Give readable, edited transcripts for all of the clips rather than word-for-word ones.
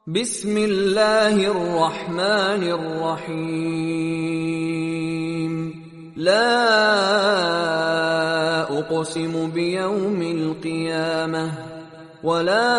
بسم الله الرحمن الرحيم لا أقسم بيوم القيامة ولا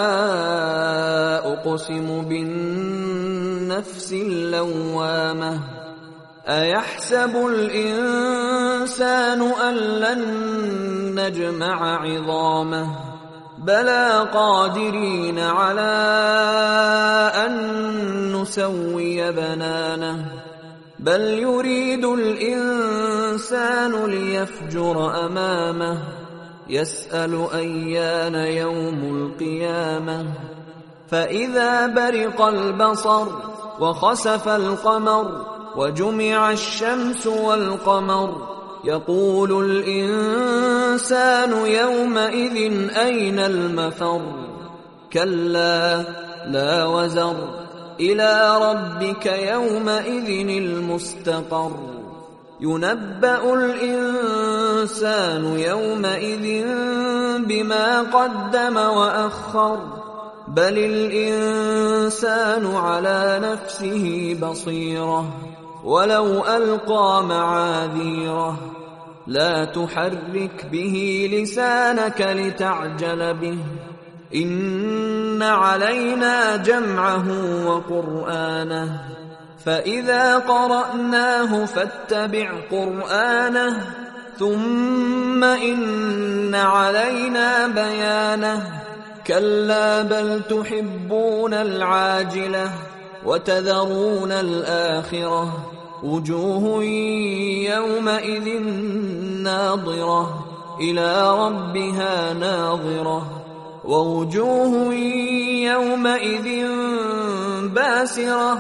أقسم بالنفس اللوامة أيحسب الإنسان أن لن نجمع عظامه بلى قادرين على أن نسوي بنانه بل يريد الإنسان ليفجر أمامه يسأل أيان يوم القيامة فإذا برق البصر وخسف القمر وجمع الشمس والقمر يقول الإنسان يومئذ أين المفر كلا لا وزر إلى ربك يومئذ المستقر ينبأ الإنسان يومئذ بما قدم وأخر بل الإنسان على نفسه بصيرة ولو ألقى معاذيره لا تحرك به لسانك لتعجل به إن علينا جمعه وقرآنه فإذا قرأناه فاتبع قرآنه ثم إن علينا بيانه كلا بل تحبون العاجلة وتذرون الآخرة وجوه يومئذ ناظرة إلى ربها ناظرة ووجوه يومئذ باسرة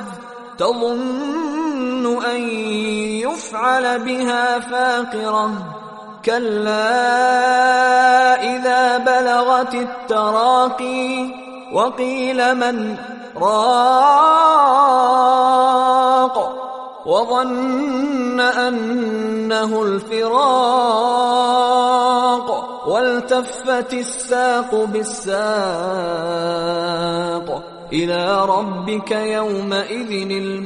تظن أن يفعل بها فاقرة كلا إذا بلغت التراقي وقيل من راق وظن أنه الفراق والتفت الساق بالساق إلى ربك يومئذ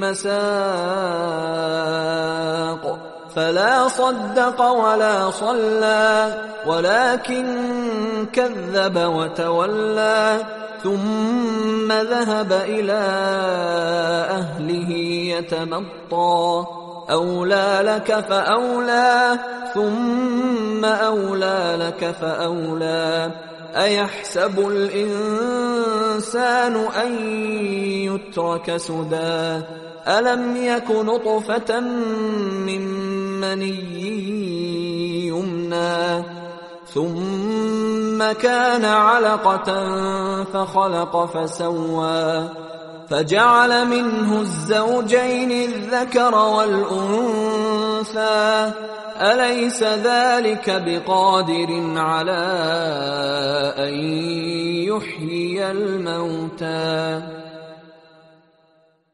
المساق فلا صدق ولا صلى ولكن كذب وتولى ثم ذهب إلى أهله يتمطى أولى لك فأولى ثم أولى لك فأولى أيحسب الإنسان أن يترك سدى ألم يك نطفة من مني يمنى ثم كان علقة فخلق فسوى فجعل منه الزوجين الذكر والأنثى أليس ذلك بقادر على أن يحيي الموتى